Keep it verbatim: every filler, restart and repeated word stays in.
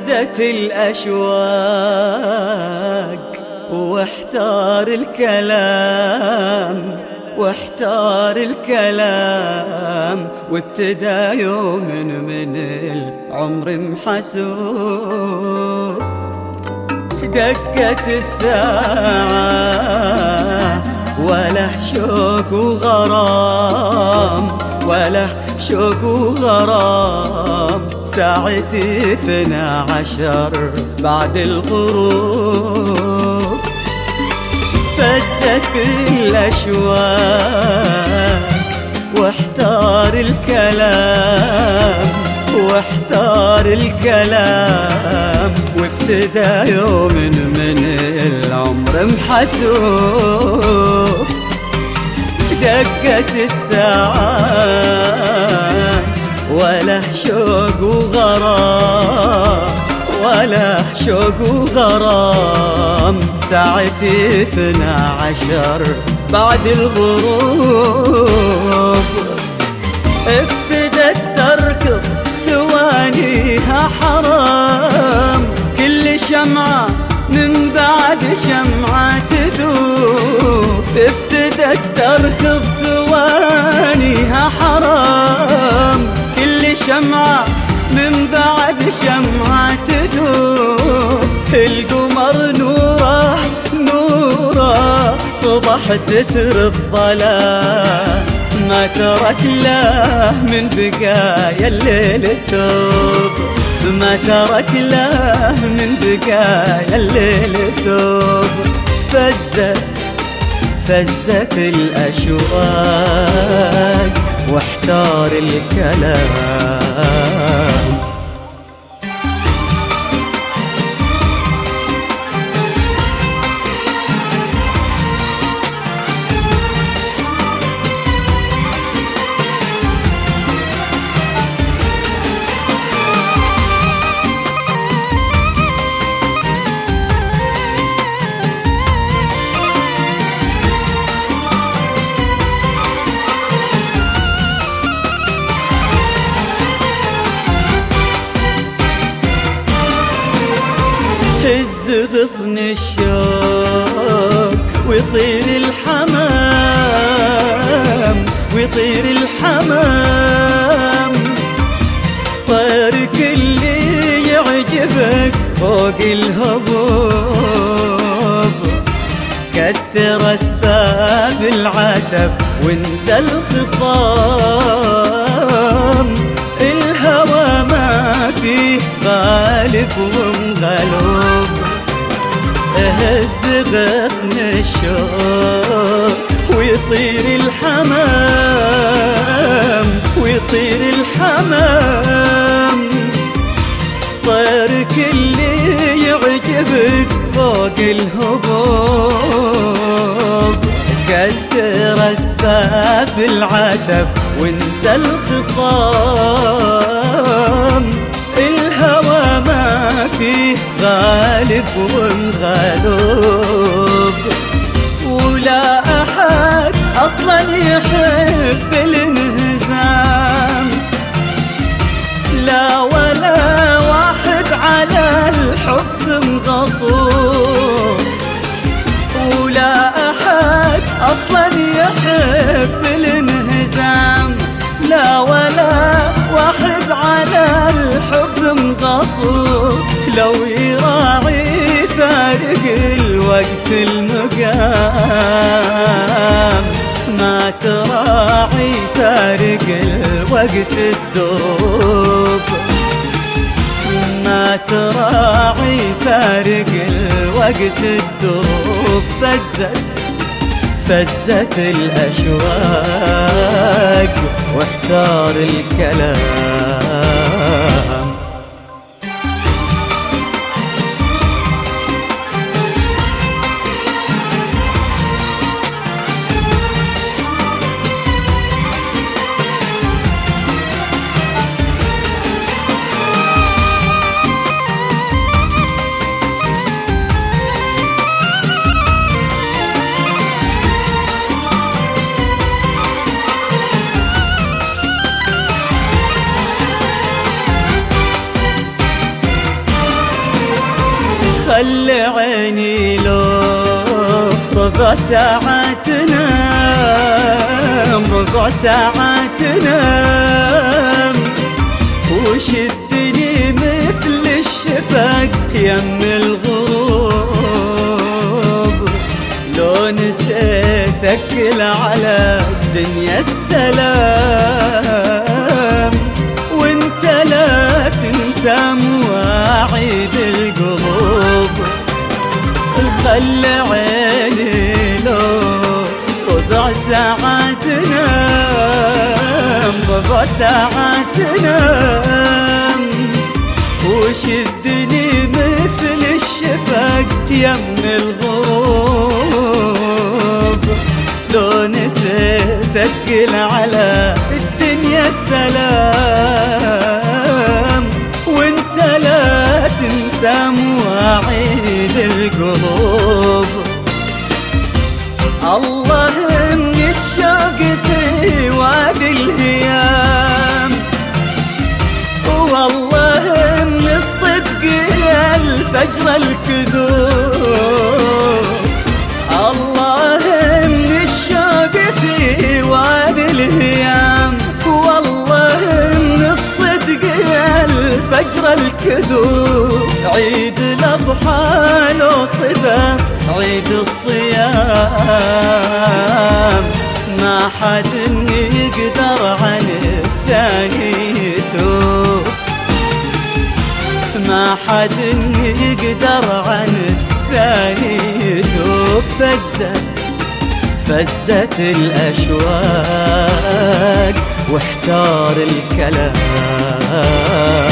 فزت الأشواق واحتار الكلام واحتار الكلام وابتدى يوم من العمر محسوب. دقت الساعة وله شوق وغرام وله شوق وغرام ساعة اثنا عشر بعد الغروب. فزت الأشواق واحتار الكلام واحتار الكلام وابتدى يوم من العمر محسوب. دقت الساعات وله شوق وغرام وله شوق وغرام ساعة اثنا عشر بعد الغروب. ابتدت تركض ثوانيها حرام كل شمعة من بعد شمعة تذوب. ابتدت تركض ثوانيها حرام كل شمعة من بعد شمعة تذوب. القمر نوره نوره فضح ستر الظلام ما ترك له من بقايا الليل ثوب ما ترك له من بقايا الليل ثوب. فزت فزت الأشواق واحتار الكلام. هز غصن الشوق ويطير الحمام ويطير الحمام. طيرك اللي يعجبك فوق الهبوب. كثر أسباب العتب وانسى الخصام. الهوى ما فيه غالب ومغلوب. هز غصن الشوق ويطير الحمام ويطير الحمام. طيرك اللي يعجبك فوق الهبوب. كثر أسباب العتب وانسى الخصام. الهوى ما فيه غالب ومغلوب. ولا أحد أصلا يحب الانهزام لا ولا واحد على الحب مغصوب. ولا أحد أصلا يحب الانهزام لا ولا واحد على الحب مغصوب. لو يراعي فارق الوقت المقام ما تراعي فارق الوقت الدروب ما تراعي فارق الوقت الدروب. فزت فزت الأشواق واحتار الكلام. خلي عيني لو ربع ساعة تنام، ربع ساعة تنام، وشدني مثل الشفق يم الغروب. لو نسيت ثقل على الدنيا السلام، وانت لا تنسى مواعيد القلوب. خلي عيني لو ربع ساعة تنام، ربع ساعة تنام، وشدني مثل الشفق يم الغروب. لو نسيت ثقل على الدنيا السلام، وانت لا تنسى مواعيد القلوب. الله من الشوق في وادي الهيام، والله من الصدق الفجر الكذوب. الله من الشوق في وادي الهيام، والله من الصدق الفجر الكذوب. عيد الأضحى لو صدف عيد الصيام، ما حد يقدر عن الثاني يتوب، ما حد يقدر عن الثاني يتوب. فزت فزت الأشواق واحتار الكلام.